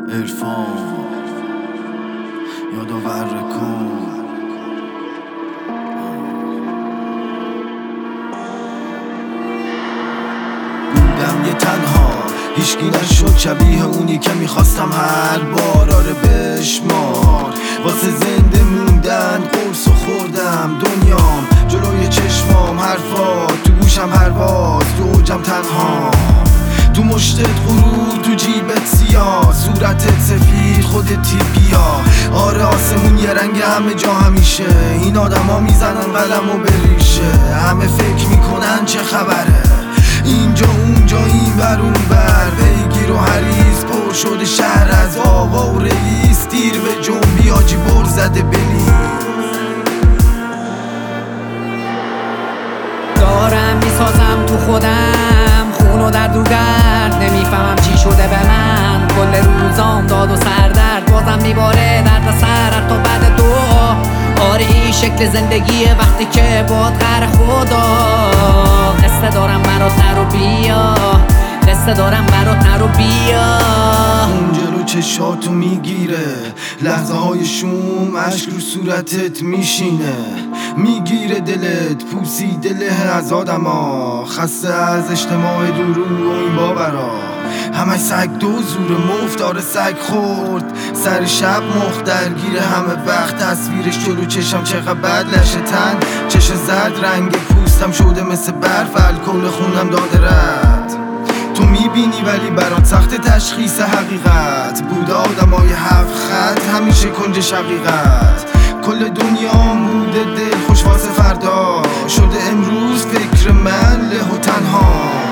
عرفان یادآور کن. بودم یه تنها، هیچکی نشد شبیه اونی که میخواستم هر بار. آره بشمار واسه زنده موندن قرص و خوردم. دنیام جلوی چشمام، حرفات تو گوشم پرواز. تو اوجم تنها، تو مشتت غرور، تو جیبت سیاه، صورتت سفید، خودتی بیا. آره آسمون یه رنگ همه جا همیشه. این آدما میزنن قلمو به ریشه. همه فکر میکنن چه خبره، اینجا اونجا این بر اون بر. پیگیر و حریص پر شده شهر از آقا و رئیس. دیر به جنبی آجی بر زده بلی. دارم میسازم تو خودم خون و درد و درد. نمیفهمم چی شده به من، کل روزام داد و سردرد. بازم میباره درد سر تا بعد دعا. آره این شکل زندگیه وقتی که باد قهر خدا. قصه دارم برات نرو بیا، قصه دارم برات نرو بیا. اون جلو چشاتو میگیره، لحظه های شوم عشق رو صورتت میشینه. میگیره دلت، پوسیده له از آدما. خسته از اجتماع دورو و این باورا. همه سگ دو زور مفتار سگ خورد. سر شب مخ درگیر همه وقت. تصویرش جلو چشم چقدر بد لشه تن. چش زرد رنگ پوستم شده مثل برف. الکل خونم داده رد. تو میبینی ولی برات سخت تشخیص حقیقت. بوده آدمای هفت خط همیشه کنج شقیقت. کل دنیام بوده دل خوش واسه فردا. شده امروز فکر من له و تنها.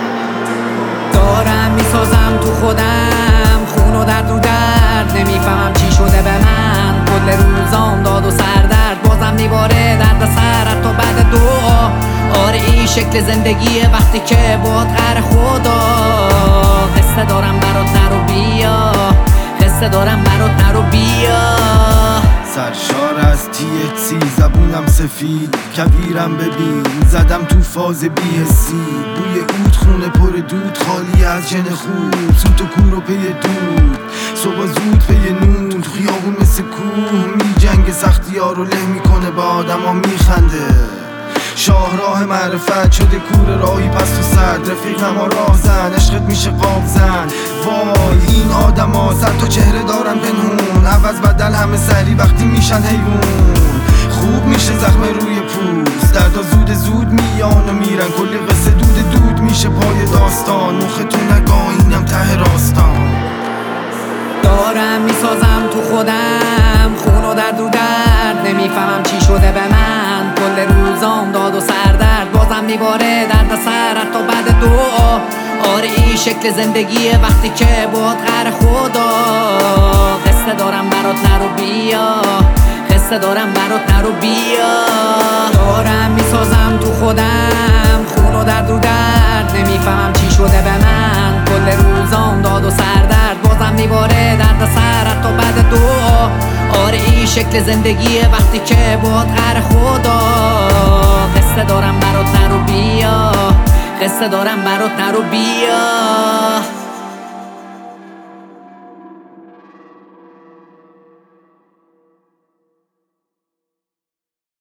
دارم میسازم تو خودم خون و درد و درد. نمیفهمم چی شده به من، کل روزام داد و سردرد. بازم میباره درد سر تا بعد دعا. آره این شکل زندگیه وقتی که باد قهر خدا. قصه دارم برات نرو بیا، قصه دارم برات نرو بیا. سرشار از THC زبونم سفید، کویرم ببین زدم تو فاز بی‌حسی. بوی عود خونه پر دود خالی از جن خوب. سوت و کور و پی دود، صبح زود پی نون. تو خیابون مثل کوه میجنگه، سختی ها رو له میکنه، با آدم ها میخنده. شاهراه معرفت شده کوره راهی پس تو صد. رفیق ما راه زن، عشقت میشه قاب زن. وای این آدم ها صد تا چهره دارن پنهون. عوض بدل همه سری وقتی میشن حیوون. خوب میشه زخم روی پوست، دردا زود میان و میرن. کلی قصه دود میشه پای داستان. مختون نگاه اینم ته راستان. دارم میسازم تو خودم خون و درد و درد. نمیفهمم چی شده به من، کل روزام داد و سردرد. بازم میباره درد سر تا بعد دعا. آره این شکل زندگیه وقتی که باد قهر خدا. قصه دارم برات نرو بیا، قصه دارم برات نرو بیا. دارم میسازم تو خودم خون و درد و درد. نمیفهمم چی شده به من، کل روزام داد و سردرد. بازم میباره درد سر تا بعد دعا. آره این شکل زندگیه وقتی که باد قهر خدا. قصه دارم برات نرو بیا، قصه دارم برات نرو بیا.